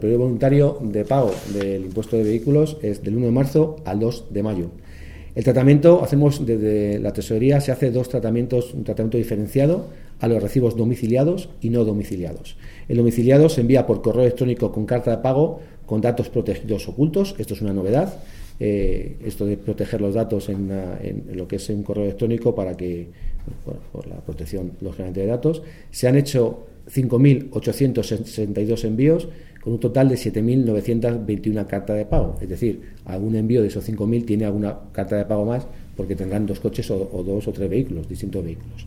El periodo voluntario de pago del impuesto de vehículos es del 1 de marzo al 2 de mayo. El tratamiento, hacemos desde la tesorería, se hace dos tratamientos, un tratamiento diferenciado a los recibos domiciliados y no domiciliados. El domiciliado se envía por correo electrónico con carta de pago con datos protegidos ocultos. Esto es una novedad, esto de proteger los datos en lo que es un correo electrónico para que, bueno, por la protección lógicamente de datos. Se han hecho 5.862 envíos con un total de 7.921 cartas de pago. Es decir, algún envío de esos 5.000 tiene alguna carta de pago más porque tendrán dos coches o dos o tres vehículos, distintos vehículos.